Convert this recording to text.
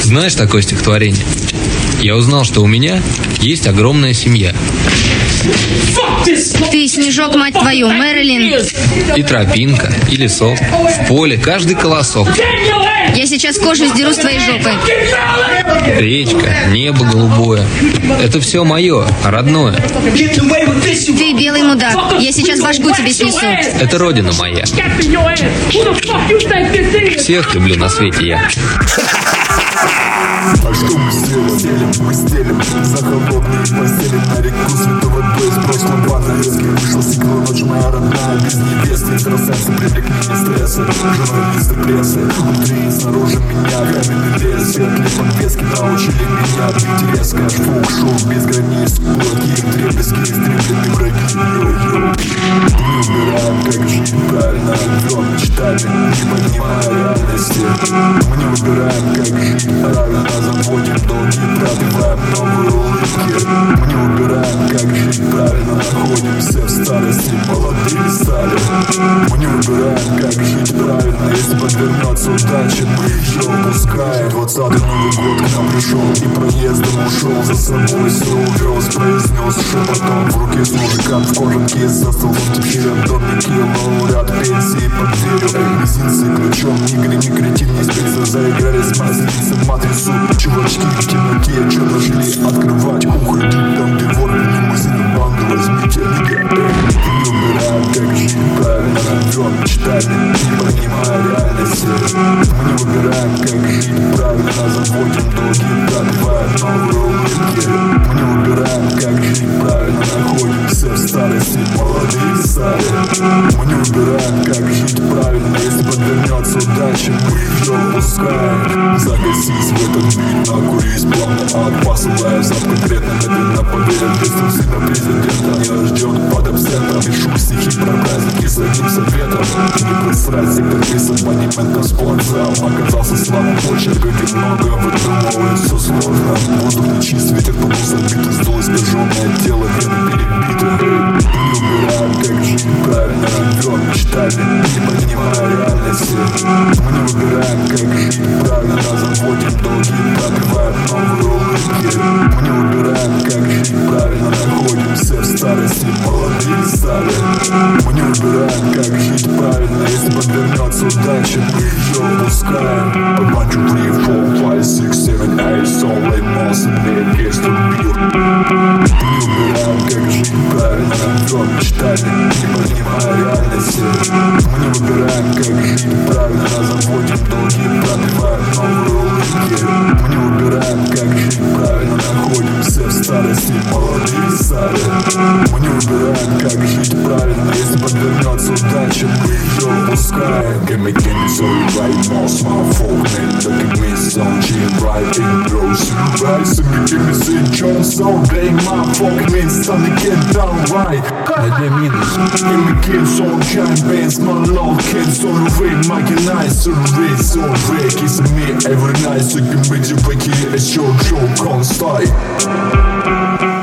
Знаешь такое стихотворение? Я узнал, что у меня есть огромная семья. Ты снежок, мать твою, Мэрилин. И тропинка, и лесок, в поле каждый колосок. Я сейчас кожу сдеру с твоей жопы. Речка, небо голубое. Это все мое, родное. Ты белый мудак. Я сейчас башку тебе снесу. Это родина моя. Всех люблю на свете я. А что мы сделали? Мы стелим за холодные постели на реку святой водой. С прошлым ванна резкий вышел сигнал, ночь моя родная. Без невесты экстрасенсы привлекли мне стрессы. Журналисты прессы, внутри и снаружи меня каменный лес. Светлые подвески научили меня бить резко. Аж фук-шоу без границ, кулаки и дребезги, истреблены враги. Мы убираем, как жить правильно, живем мечтами, не понимая реальности. Мы не выбираем, как жить правильно, заводим долги, пробиваем новые улыбки. Мы не выбираем, как жить правильно, находимся в старости, молодые стали. Мы не выбираем, как жить правильно, если подвернется удача, мы ее упускаем. 20-й Новый год к нам пришел и проездом ушел, за собой все увез, произнес шепотом. В руке с мужиком в кожанке, за столом теперь домики, лауреат пенсии под дверью. Мизинцы ключом, не греми, кретин, не спится, заиграли с маслицей, матрицу. Чувачки в темноте, что нашли открывать, уходить там, где вор, лимузин, банду возьмите, нига. Не убираем, как жить правильно, живем мечтами, не понимая реальности. Мы не выбираем, как жить правильно, заводим долги, пробиваем новые улыбки. Мы не выбираем, как жить правильно, находимся в старости, молодые стали. Мы не выбираем, как жить правильно, если подвернется удача, мы ее упускаем. Загасись в этот бит, накурись плавно от, посылая зад конкретно, медленно поверен, без сына президента не ждет под абсентом. Пишу стихи про праздники с одним советом. Не просрать сектор писать абонементом спонсором. Оказался слабым почерком, где много выдумывает, все сложно. Воздух не чист, ветер подус отбитый, сдул искаженное тело, вены перебиты. Не убираем, как жить правильно, живем мечтами, не понимая реальности. Мы не выбираем, как жить правильно, заводим долги, пробиваем новые улыбки. Мы не выбираем, как жить правильно, находимся в старости, молодые стали. Мы не выбираем, как жить правильно, если подвернется удача, мы ее упускаем. 1, 2, 3, 4, 5, 6, 7, 8, so late most in the case to be. Не выбираем, как жить правильно, живем мечтами, не понимая реальности. Мы не выбираем, как жить правильно, заводим долги, пробиваем новые улыбки. Мы не выбираем, как жить правильно, находимся в старости, молодые стали. Мы не выбираем, как жить правильно, если подвернется удача, мы ее упускаем. Give me sorry right now, smartphone, man, look at me, some cheap right in throws. Rise and give me St. John, so they my fuck means something get down right. Это минус. Give me kids on giant bands, my love kids on the way, making nice, on the way, so red, kissing me every night, so you can make you break it, it's your joke on style.